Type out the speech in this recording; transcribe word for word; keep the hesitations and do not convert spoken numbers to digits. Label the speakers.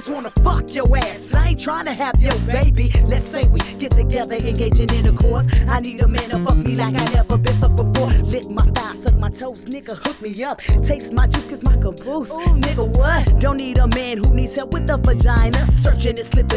Speaker 1: just wanna fuck your ass. I ain't trying to have your baby. Let's say we get together, engaging in intercourse. I need a man to fuck me like I never been fucked before. Lick my thighs, suck my toes, nigga, hook me up. Taste my juice, kiss my caboose. Nigga, what? Don't need a man who needs help with the vagina. Searching and slipping